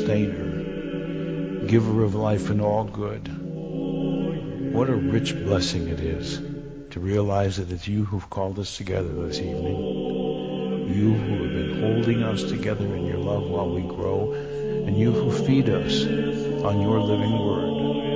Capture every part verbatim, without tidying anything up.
sustainer, giver of life and all good. What a rich blessing it is to realize that it's you who've called us together this evening. You who have been holding us together in your love while we grow, and you who feed us on your living word.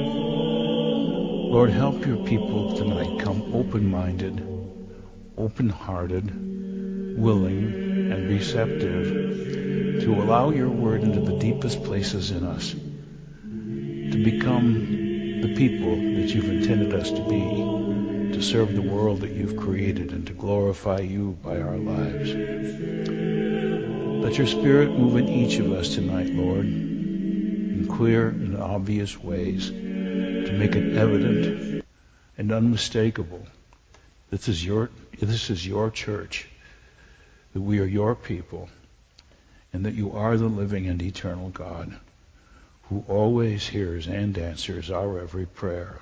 Lord, help your people tonight come open-minded, open-hearted, willing, and receptive to allow your word into the deepest places in us, to become the people that you've intended us to be, to serve the world that you've created, and to glorify you by our lives. Let your Spirit move in each of us tonight, Lord, in clear and obvious ways, to make it evident and unmistakable that this is your, this is your church, that we are your people, and that you are the living and eternal God, who always hears and answers our every prayer.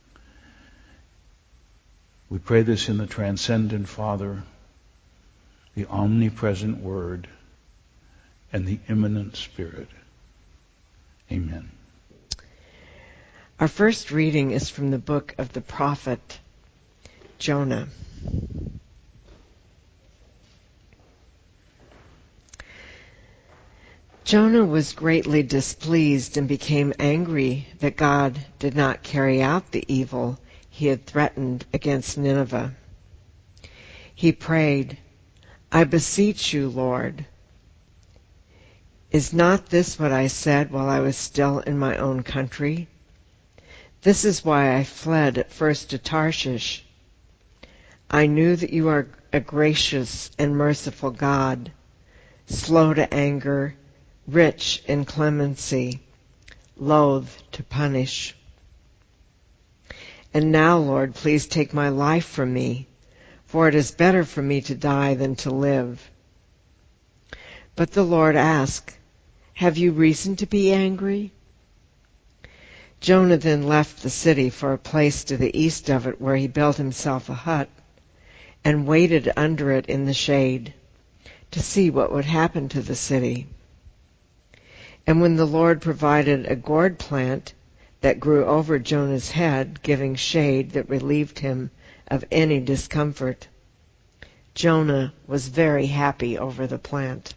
We pray this in the transcendent Father, the omnipresent Word, and the immanent Spirit. Amen. Our first reading is from the book of the prophet Jonah. Jonah was greatly displeased and became angry that God did not carry out the evil he had threatened against Nineveh. He prayed, "I beseech you, Lord, is not this what I said while I was still in my own country? This is why I fled at first to Tarshish. I knew that you are a gracious and merciful God, slow to anger, rich in clemency, loath to punish. And now, Lord, please take my life from me, for it is better for me to die than to live." But the Lord asked, "Have you reason to be angry?" Jonah then left the city for a place to the east of it, where he built himself a hut and waited under it in the shade to see what would happen to the city. And when the Lord provided a gourd plant that grew over Jonah's head, giving shade that relieved him of any discomfort, Jonah was very happy over the plant.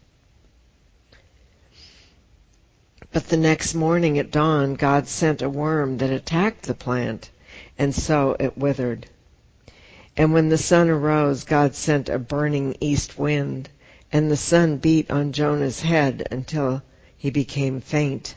But the next morning at dawn, God sent a worm that attacked the plant, and so it withered. And when the sun arose, God sent a burning east wind, and the sun beat on Jonah's head until he became faint.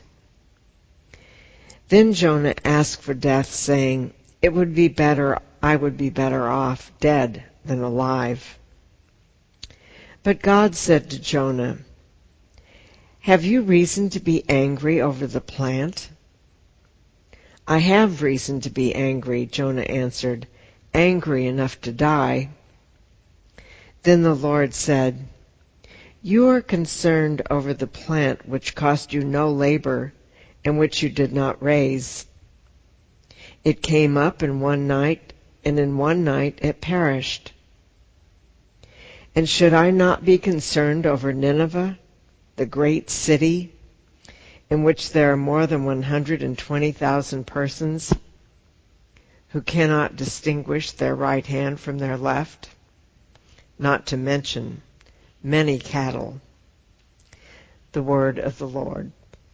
Then Jonah asked for death, saying, "It would be better, I would be better off dead than alive." But God said to Jonah, "Have you reason to be angry over the plant?" "I have reason to be angry," Jonah answered, "angry enough to die." Then the Lord said, "You are concerned over the plant which cost you no labor and which you did not raise. It came up in one night, and in one night it perished. And should I not be concerned over Nineveh, the great city, in which there are more than one hundred twenty thousand persons who cannot distinguish their right hand from their left, not to mention many cattle?" The word of the Lord.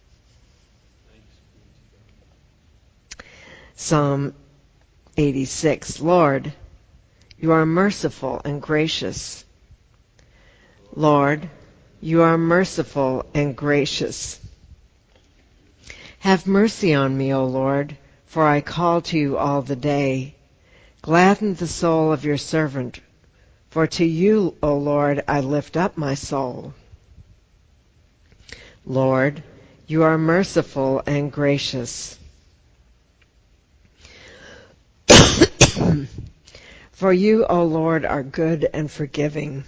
Psalm eighty-six. Lord, you are merciful and gracious. Lord, you are merciful and gracious. Have mercy on me, O Lord, for I call to you all the day. Gladden the soul of your servant, for to you, O Lord, I lift up my soul. Lord, you are merciful and gracious. For you, O Lord, are good and forgiving,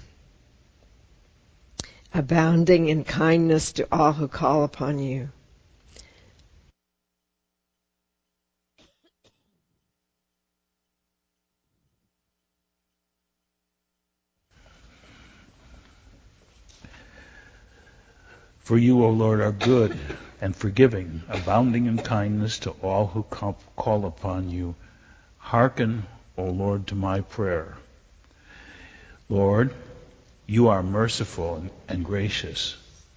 abounding in kindness to all who call upon you. For you, O Lord, are good and forgiving, abounding in kindness to all who call upon you. Hearken, O Lord, to my prayer. Lord, you are merciful and gracious.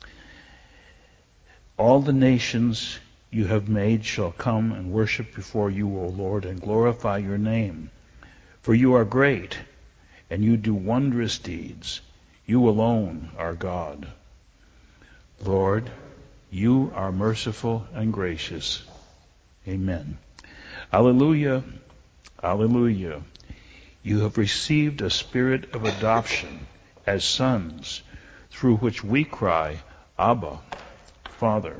All the nations you have made shall come and worship before you, O Lord, and glorify your name. For you are great, and you do wondrous deeds. You alone are God. Lord, you are merciful and gracious. Amen. Alleluia. Alleluia. You have received a spirit of adoption as sons, through which we cry, Abba, Father.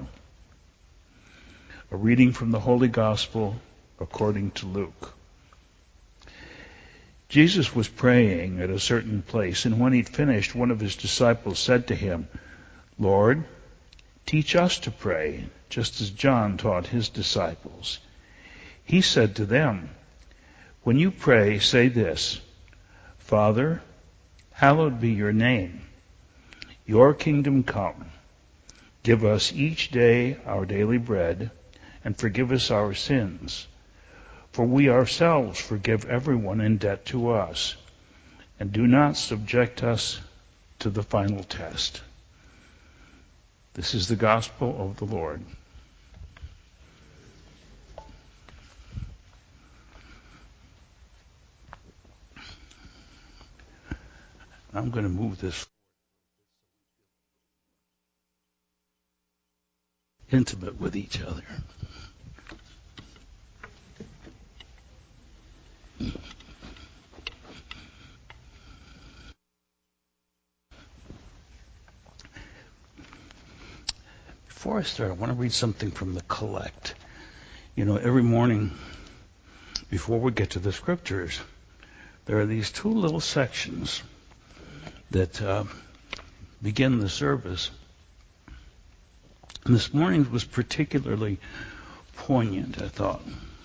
A reading from the Holy Gospel according to Luke. Jesus was praying at a certain place, and when he'd finished, one of his disciples said to him, Lord, teach us to pray, just as John taught his disciples. He said to them, when you pray, say this, Father, hallowed be your name. Your kingdom come. Give us each day our daily bread, and forgive us our sins. For we ourselves forgive everyone in debt to us. And do not subject us to the final test. This is the gospel of the Lord. I'm going to move this intimate with each other. Before I start, I want to read something from the Collect. You know, every morning before we get to the scriptures, there are these two little sections that uh, begin the service. And this morning was particularly poignant, I thought.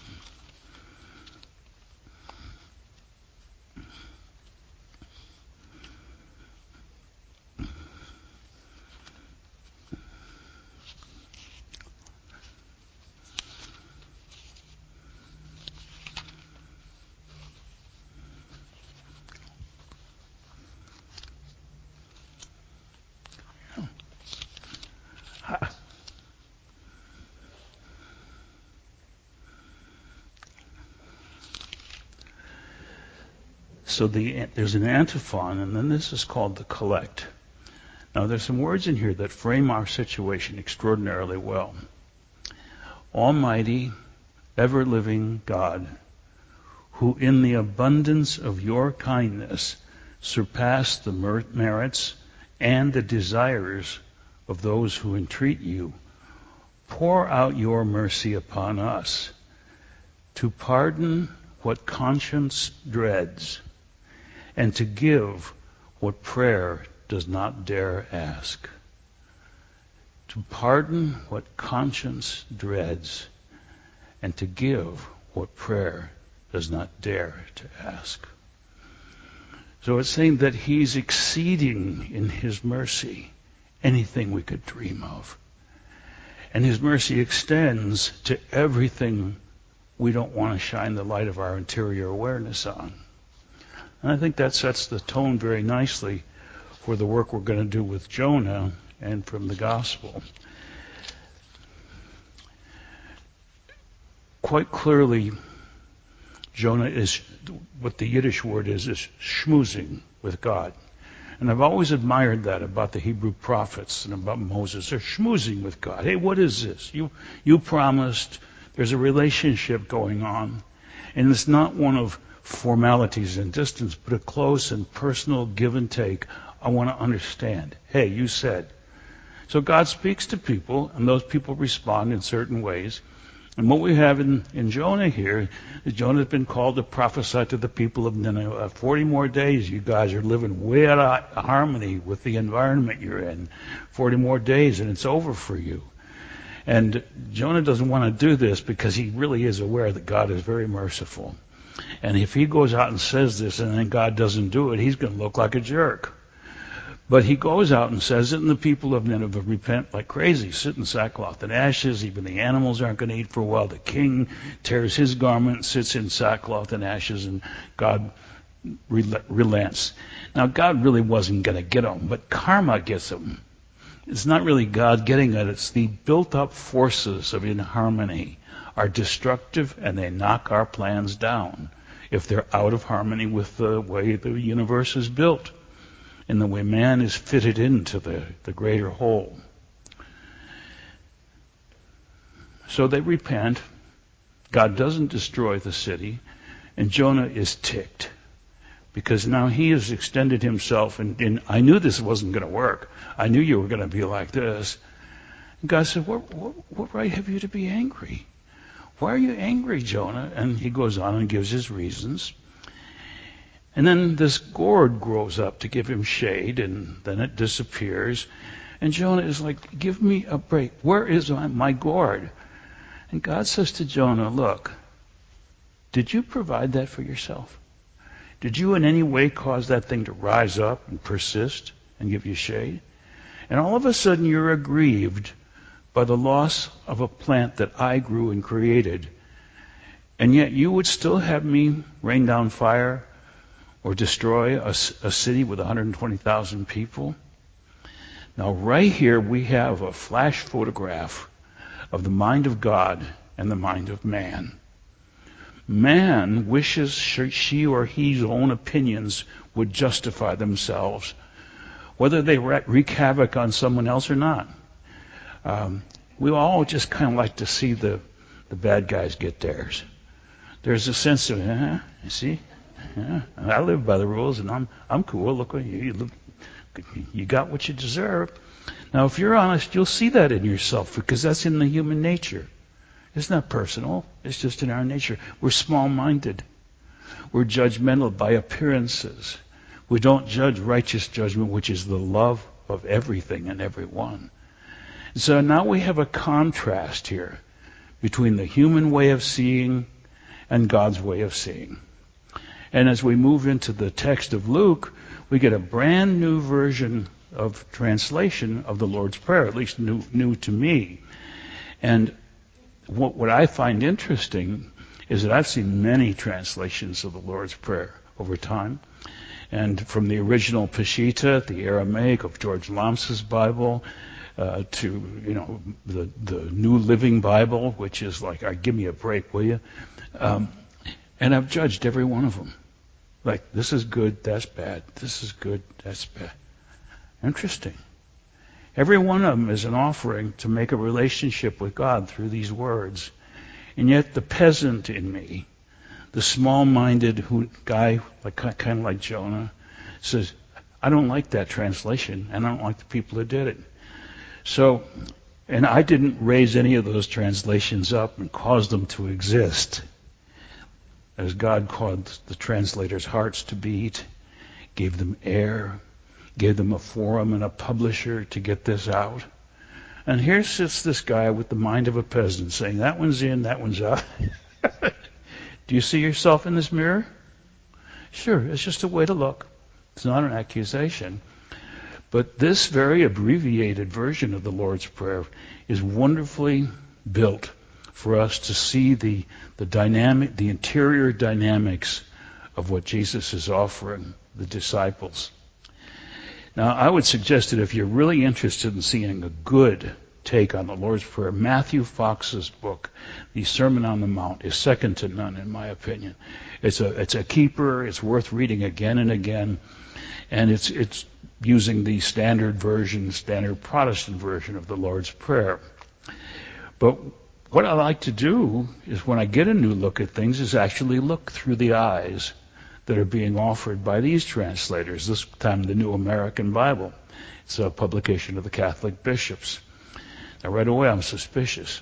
So the, there's an antiphon, and then this is called the Collect. Now there's some words in here that frame our situation extraordinarily well. Almighty, ever-living God, who in the abundance of your kindness surpass the mer- merits and the desires of those who entreat you, pour out your mercy upon us to pardon what conscience dreads, and to give what prayer does not dare ask. To pardon what conscience dreads, and to give what prayer does not dare to ask. So it's saying that he's exceeding in his mercy anything we could dream of. And his mercy extends to everything we don't want to shine the light of our interior awareness on. And I think that sets the tone very nicely for the work we're going to do with Jonah and from the gospel. Quite clearly, Jonah is, what the Yiddish word is, is schmoozing with God. And I've always admired that about the Hebrew prophets and about Moses. They're schmoozing with God. Hey, what is this? You, you promised. There's a relationship going on. And it's not one of formalities and distance, but a close and personal give and take. I want to understand. Hey, you said. So God speaks to people, and those people respond in certain ways. And what we have in, in Jonah here is Jonah's been called to prophesy to the people of Nineveh. forty more days, you guys are living way out of harmony with the environment you're in. forty more days, and it's over for you. And Jonah doesn't want to do this because he really is aware that God is very merciful. And if he goes out and says this and then God doesn't do it, he's going to look like a jerk. But he goes out and says it, and the people of Nineveh repent like crazy, sit in sackcloth and ashes. Even the animals aren't going to eat for a while. The king tears his garment, sits in sackcloth and ashes, and God rel- relents. Now, God really wasn't going to get them, but karma gets them. It's not really God getting it. It's the built-up forces of inharmony are destructive, and they knock our plans down if they're out of harmony with the way the universe is built and the way man is fitted into the, the greater whole. So they repent. God doesn't destroy the city, and Jonah is ticked because now he has extended himself, and, and I knew this wasn't going to work. I knew you were going to be like this. And God said, what, what, what right have you to be angry? Why are you angry, Jonah? And he goes on and gives his reasons. And then this gourd grows up to give him shade, and then it disappears. And Jonah is like, give me a break. Where is my, my gourd? And God says to Jonah, look, did you provide that for yourself? Did you in any way cause that thing to rise up and persist and give you shade? And all of a sudden you're aggrieved by the loss of a plant that I grew and created. And yet you would still have me rain down fire or destroy a, a city with one hundred twenty thousand people? Now, right here we have a flash photograph of the mind of God and the mind of man. Man wishes she or his own opinions would justify themselves, whether they wreak havoc on someone else or not. Um, we all just kind of like to see the, the bad guys get theirs. There's a sense of, huh, you see? Yeah, I live by the rules, and I'm I'm cool. Look what you you, look, you got what you deserve. Now, if you're honest, you'll see that in yourself because that's in the human nature. It's not personal. It's just in our nature. We're small-minded. We're judgmental by appearances. We don't judge righteous judgment, which is the love of everything and everyone. So now we have a contrast here between the human way of seeing and God's way of seeing. And as we move into the text of Luke, we get a brand new version of translation of the Lord's Prayer, at least new, new to me. And what, what I find interesting is that I've seen many translations of the Lord's Prayer over time. And from the original Peshitta, the Aramaic of George Lamsa's Bible, uh, to, you know, the, the New Living Bible, which is like, right, give me a break, will you? Um, and I've judged every one of them. Like, this is good, that's bad. This is good, that's bad. Interesting. Every one of them is an offering to make a relationship with God through these words. And yet the peasant in me, the small-minded who, guy, like kind of like Jonah, says, I don't like that translation, and I don't like the people who did it. So, and I didn't raise any of those translations up and cause them to exist. As God caused the translators' hearts to beat, gave them air, gave them a forum and a publisher to get this out. And here sits this guy with the mind of a peasant saying, that one's in, that one's out. Do you see yourself in this mirror? Sure, it's just a way to look. It's not an accusation. But this very abbreviated version of the Lord's Prayer is wonderfully built for us to see the, the dynamic, the interior dynamics of what Jesus is offering the disciples. Now, I would suggest that if you're really interested in seeing a good take on the Lord's Prayer, Matthew Fox's book, The Sermon on the Mount, is second to none, in my opinion. It's a it's a keeper. It's worth reading again and again, and it's it's using the standard version, standard Protestant version of the Lord's Prayer. But what I like to do is, when I get a new look at things, is actually look through the eyes that are being offered by these translators, this time the New American Bible. It's a publication of the Catholic bishops. Now, right away, I'm suspicious.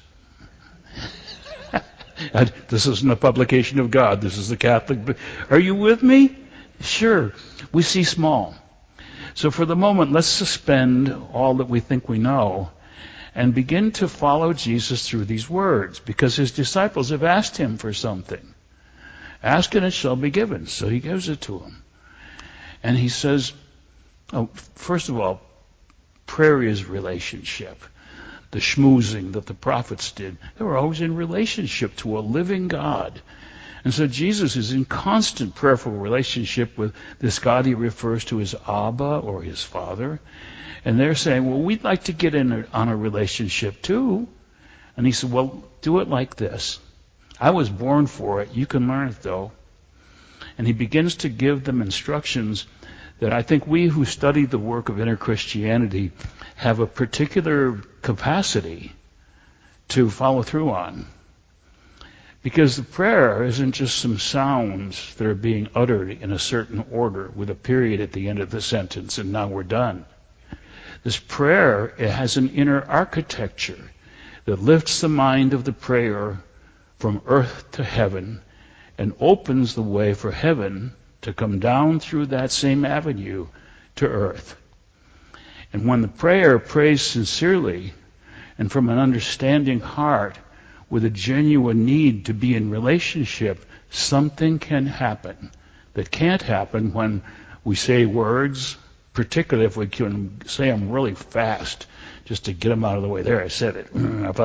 This isn't a publication of God. This is the Catholic. Are you with me? Sure. We see small. So for the moment, let's suspend all that we think we know and begin to follow Jesus through these words, because his disciples have asked him for something. Ask and it shall be given. So he gives it to them. And he says, Oh, first of all, prayer is relationship. The schmoozing that the prophets did, they were always in relationship to a living God. And so Jesus is in constant prayerful relationship with this God he refers to as Abba, or his Father. And they're saying, well, we'd like to get in a, on a relationship too. And he said, well, do it like this. I was born for it. You can learn it though. And he begins to give them instructions that I think we who study the work of inner Christianity have a particular capacity to follow through on. Because the prayer isn't just some sounds that are being uttered in a certain order with a period at the end of the sentence and now we're done. This prayer, it has an inner architecture that lifts the mind of the prayer from earth to heaven and opens the way for heaven to come down through that same avenue to earth. And when the prayer prays sincerely and from an understanding heart with a genuine need to be in relationship, something can happen that can't happen when we say words, particularly if we can say them really fast just to get them out of the way. There, I said it.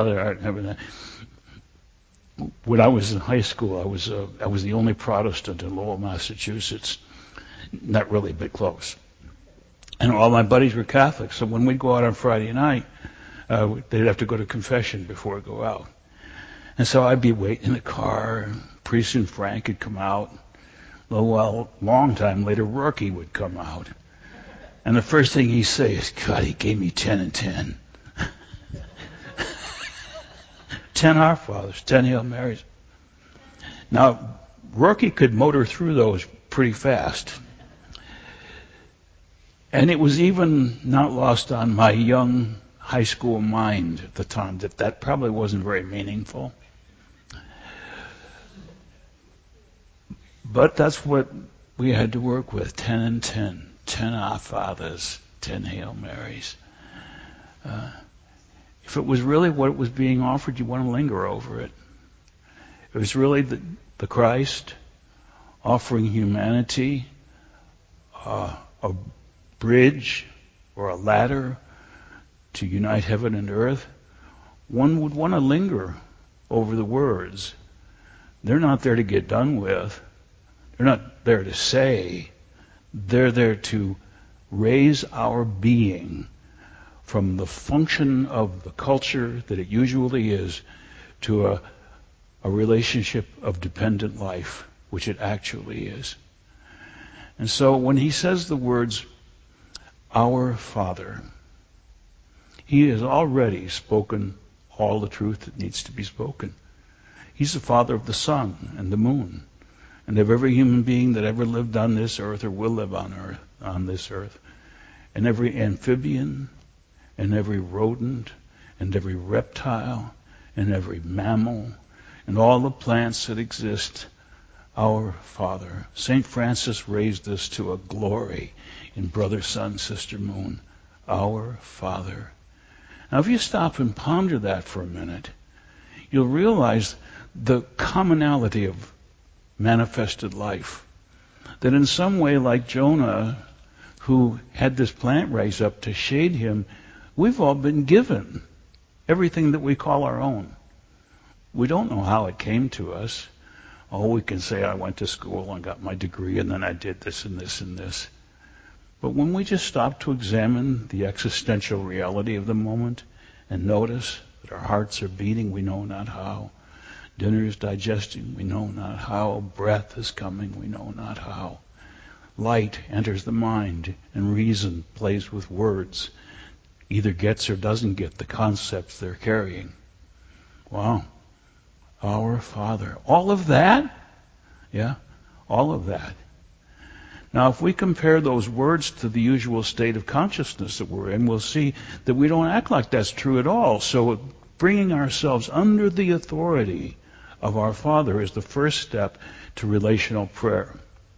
When I was in high school, I was uh, I was the only Protestant in Lowell, Massachusetts. Not really, but close. And all my buddies were Catholics, so when we'd go out on Friday night, uh, they'd have to go to confession before we go out. And so I'd be waiting in the car. Pretty soon Frank would come out. A little while, long time later, Rourke would come out. And the first thing he'd say is, God, he gave me ten and ten. ten Our Fathers, ten Hail Marys. Now, Rourke could motor through those pretty fast. And it was even not lost on my young high school mind at the time that that probably wasn't very meaningful. But that's what we had to work with, ten and ten. ten Our Fathers, ten Hail Marys. Uh, if it was really what was being offered, you want to linger over it. It was really the, the Christ offering humanity uh, a bridge or a ladder to unite heaven and earth. One would want to linger over the words. They're not there to get done with. They're not there to say. They're there to raise our being from the function of the culture that it usually is to a, a relationship of dependent life, which it actually is. And so when he says the words, Our Father, he has already spoken all the truth that needs to be spoken. He's the Father of the sun and the moon, and of every human being that ever lived on this earth or will live on earth, on this earth, and every amphibian, and every rodent, and every reptile, and every mammal, and all the plants that exist. Our Father. Saint Francis raised this to a glory in Brother Sun, Sister Moon. Our Father. Now, if you stop and ponder that for a minute, you'll realize the commonality of manifested life. That in some way, like Jonah, who had this plant raise up to shade him, we've all been given everything that we call our own. We don't know how it came to us. Oh, we can say, I went to school and got my degree and then I did this and this and this. But when we just stop to examine the existential reality of the moment and notice that our hearts are beating, we know not how. Dinner is digesting, we know not how. Breath is coming, we know not how. Light enters the mind and reason plays with words. Either gets or doesn't get the concepts they're carrying. Wow. Our Father. All of that? Yeah, all of that. Now, if we compare those words to the usual state of consciousness that we're in, we'll see that we don't act like that's true at all. So bringing ourselves under the authority of our Father is the first step to relational prayer.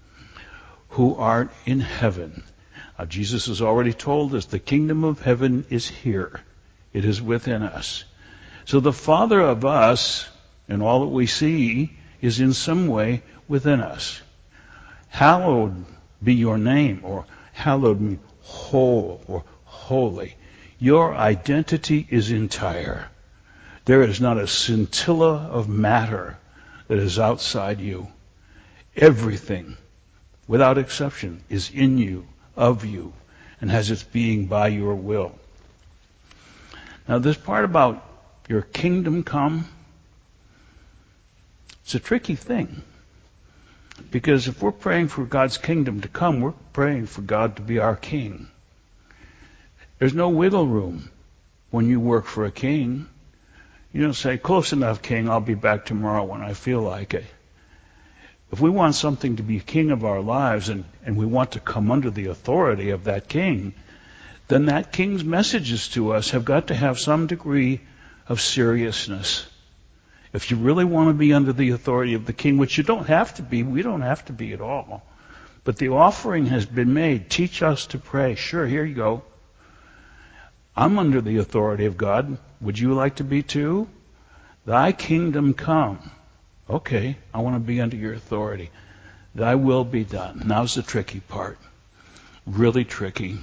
Who art in heaven. Now, Jesus has already told us the kingdom of heaven is here. It is within us. So the Father of us and all that we see is in some way within us. Hallowed be your name, or hallowed whole or holy. Your identity is entire. There is not a scintilla of matter that is outside you. Everything, without exception, is in you, of you, and has its being by your will. Now, this part about your kingdom come, it's a tricky thing. Because if we're praying for God's kingdom to come, we're praying for God to be our king. There's no wiggle room when you work for a king. You don't say, close enough, king, I'll be back tomorrow when I feel like it. If we want something to be king of our lives and, and we want to come under the authority of that king, then that king's messages to us have got to have some degree of seriousness. If you really want to be under the authority of the king, which you don't have to be, we don't have to be at all. But the offering has been made. Teach us to pray. Sure, here you go. I'm under the authority of God. Would you like to be too? Thy kingdom come. Okay, I want to be under your authority. Thy will be done. Now's the tricky part. Really tricky.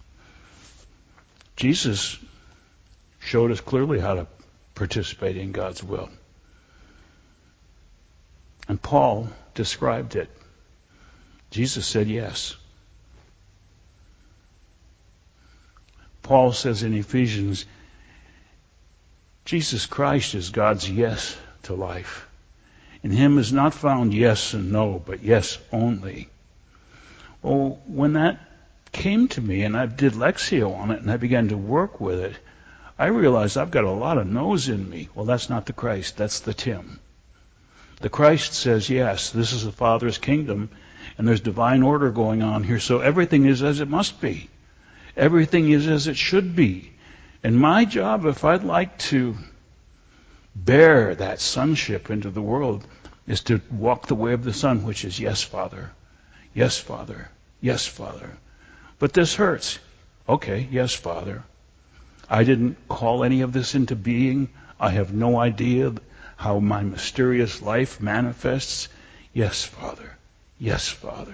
Jesus showed us clearly how to participate in God's will. And Paul described it. Jesus said yes. Paul says in Ephesians, Jesus Christ is God's yes to life. In him is not found yes and no, but yes only. Oh, when that came to me and I did Lectio on it and I began to work with it, I realized I've got a lot of no's in me. Well, that's not the Christ, that's the Tim. The Christ says, yes, this is the Father's kingdom, and there's divine order going on here, so everything is as it must be. Everything is as it should be. And my job, if I'd like to bear that sonship into the world, is to walk the way of the Son, which is, yes, Father. Yes, Father. Yes, Father. But this hurts. Okay, yes, Father. I didn't call any of this into being. I have no idea how my mysterious life manifests. Yes, Father. Yes, Father.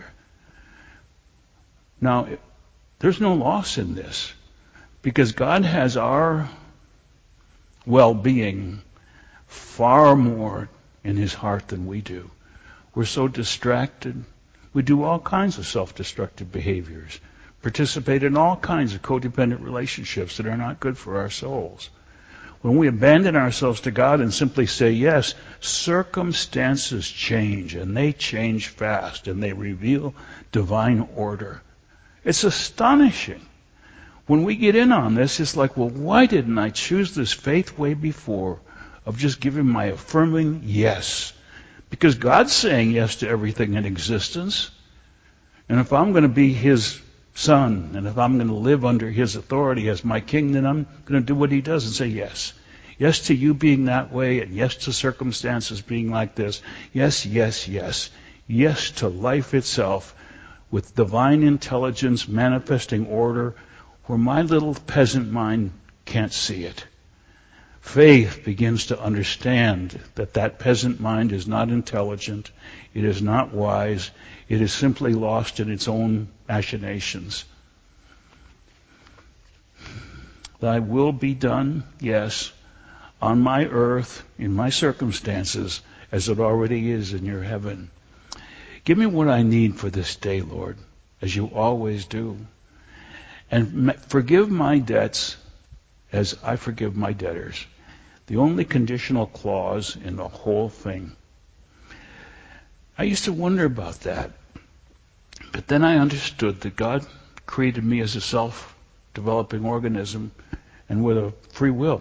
Now, there's no loss in this, because God has our well-being far more in his heart than we do. We're so distracted. We do all kinds of self-destructive behaviors, participate in all kinds of codependent relationships that are not good for our souls. When we abandon ourselves to God and simply say yes, circumstances change, and they change fast, and they reveal divine order. It's astonishing. When we get in on this, it's like, well, why didn't I choose this faith way before of just giving my affirming yes? Because God's saying yes to everything in existence. And if I'm going to be his son, and if I'm going to live under his authority as my king, then I'm going to do what he does and say yes. Yes to you being that way, and yes to circumstances being like this. Yes, yes, yes. Yes to life itself, with divine intelligence manifesting order where my little peasant mind can't see it. Faith begins to understand that that peasant mind is not intelligent, it is not wise, it is simply lost in its own machinations. Thy will be done, yes, on my earth, in my circumstances, as it already is in your heaven. Give me what I need for this day, Lord, as you always do. And forgive my debts as I forgive my debtors. The only conditional clause in the whole thing. I used to wonder about that. But then I understood that God created me as a self-developing organism and with a free will.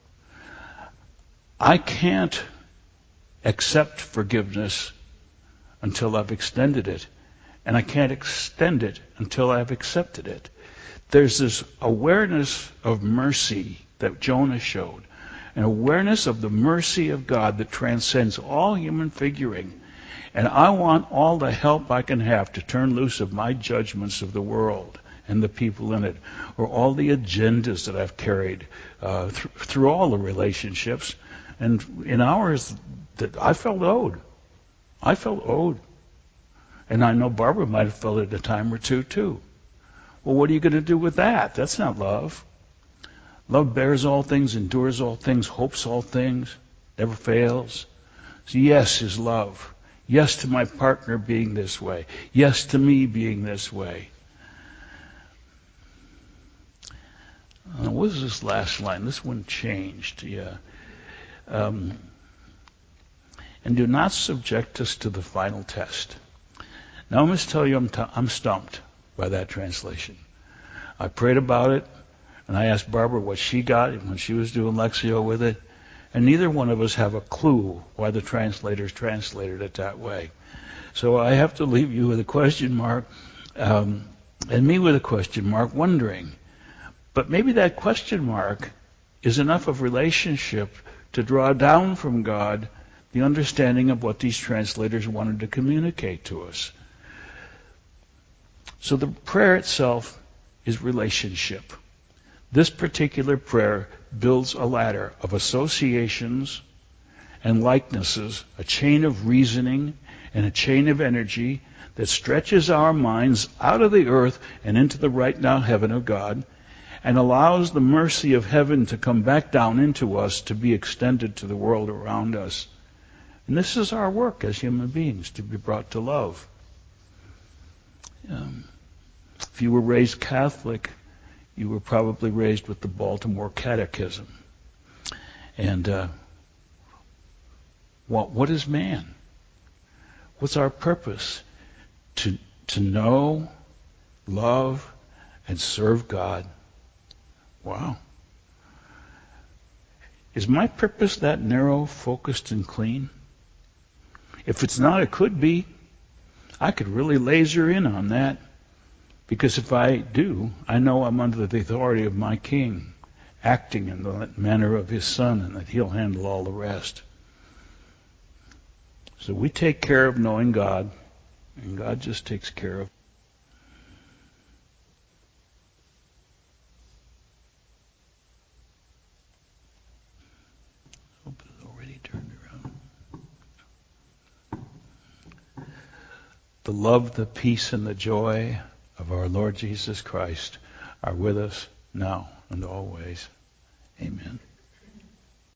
I can't accept forgiveness until I've extended it. And I can't extend it until I've accepted it. There's this awareness of mercy that Jonah showed. An awareness of the mercy of God that transcends all human figuring. And I want all the help I can have to turn loose of my judgments of the world and the people in it, or all the agendas that I've carried uh, th- through all the relationships. And in ours, that I felt owed. I felt owed. And I know Barbara might have felt it a time or two, too. Well, what are you going to do with that? That's not love. Love bears all things, endures all things, hopes all things, never fails. So yes is love. Yes to my partner being this way. Yes to me being this way. Uh, what is this last line? This one changed. Yeah. Um, and do not subject us to the final test. Now I must tell you, I'm, t- I'm stumped by that translation. I prayed about it, and I asked Barbara what she got when she was doing Lectio with it, and neither one of us have a clue why the translators translated it that way. So I have to leave you with a question mark, um, and me with a question mark, wondering. But maybe that question mark is enough of relationship to draw down from God the understanding of what these translators wanted to communicate to us. So the prayer itself is relationship. This particular prayer builds a ladder of associations and likenesses, a chain of reasoning and a chain of energy that stretches our minds out of the earth and into the right now heaven of God, and allows the mercy of heaven to come back down into us to be extended to the world around us. And this is our work as human beings, to be brought to love. Um, if you were raised Catholic, you were probably raised with the Baltimore Catechism. And uh, what, what is man? What's our purpose? To, to know, love, and serve God. Wow. Is my purpose that narrow, focused, and clean? If it's not, it could be. I could really laser in on that. Because if I do, I know I'm under the authority of my King, acting in the manner of his Son, and that he'll handle all the rest. So we take care of knowing God, and God just takes care of. Hope it's already turned around. The love, the peace, and the joy of our Lord Jesus Christ are with us now and always. Amen.